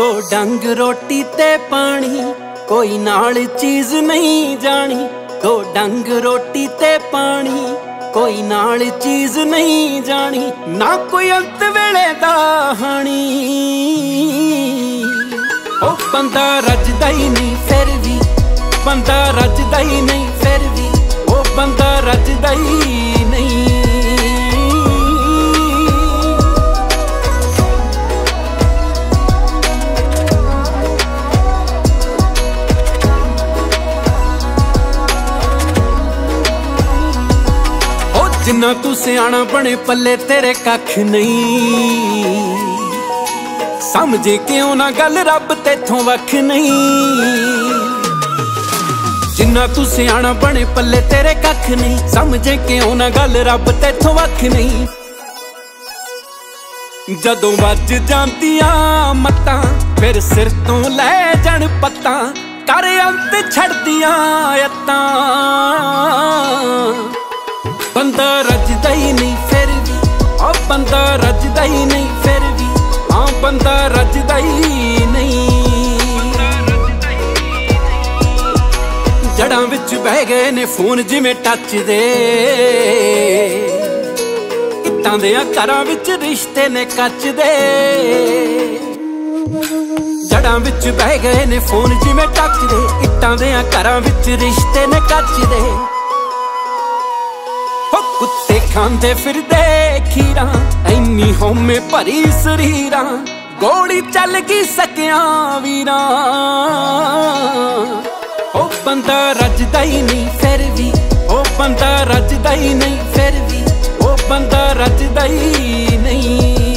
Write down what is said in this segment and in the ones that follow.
दो डंग रोटी ते पानी कोई नाल चीज नहीं जानी। दो डंग रोटी ते पानी कोई नाल चीज नहीं जानी। ना कोई अंत वेले दा हानी। ओ बंदा रजदा ही नहीं फिर भी, बंदा रजदा ही नहीं फिर भी, ओ बंदा रजदा ही नहीं। जिन्ना तू सियाना बने पल्ले तेरे कख नहीं। समझे क्यों ना गल रब तेथों वख नहीं। जिन्ना तू सियाना बने पल्ले तेरे कख नहीं। समझे क्यों ना गल रब तेथों वख नहीं। जदों वज जांदियां मत्तां फिर सिर तो लै जाण पत्तां। कर अंत छड़दियां अत्तां। बंदा रजदा ही नहीं फिर भी, ओ बंदा रजदा ही नहीं फिर भी, हाँ बंदा रजदा ही नहीं। जड़ां विच बह गए ने फोन जिवें टच दे। इत्तां देयां घरां विच रिश्ते ने कच दे। जड़ां विच बह गए ने फोन जिवें टच दे। इत्तां देयां घरां विच रिश्ते ने कच दे। कुत्ते खांदे फिरदे खीरां ऐनी होमे भरी शरीरां। गोली चल गई सकियां वीरां। ओ बंदा रजदा ही नहीं फिर भी, ओ बंदा रजदा ही नहीं फिर भी, ओ बंदा रजदा ही नहीं।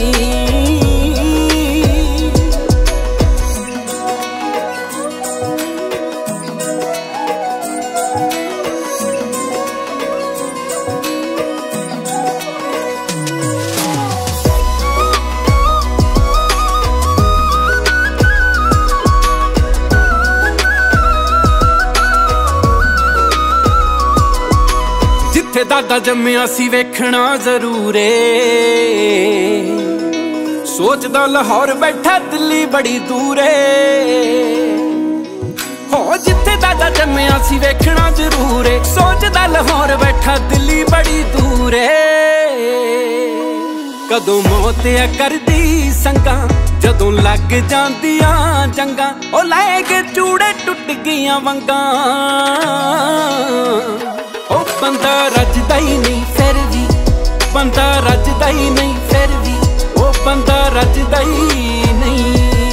दादा जम्मिया सी वेखना जरूर ए। सोचदा लाहौर बैठा दिल्ली बड़ी दूर ए। हो जिथे दादा जम्मिया सी वेखना जरूर ए। सोचदा लाहौर बैठा दिल्ली बड़ी दूर ए। कदों मौत आ करदी संगा जदों लग जांदियां जंगां। ओ लाए के चूड़े टुट गईयां वंगां। ओ बंदा रजदा ही नहीं फिर भी, बंदा रजदा ही नहीं फिर भी, ओ बंदा रजदा ही नहीं।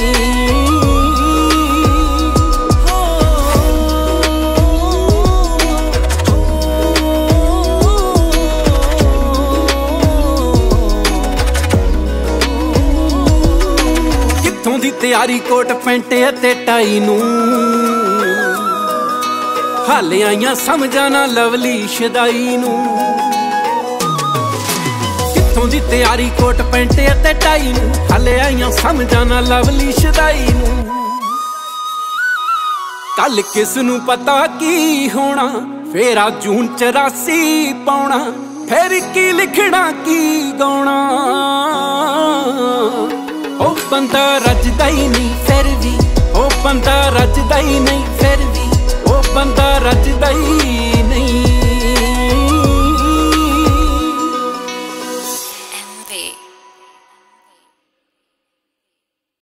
कित्थों दी तैयारी कोट पैंट ते टाई नूं। हाले आईयां समझा ना लवली शदाई नूं। कित्थों दी तैयारी कोट पैंट ते टाई नूं। हाले आईयां समझा ना लवली शदाई नूं। कल किस नूं पता की होना फेरा जून 84 पाउणा। फिर की लिखना की गाउणा। ओ बंदा रजदा ही नहीं फिर भी, ओ बंदा रजदा ही नहीं फिर भी, ओ बंदा रजदा ही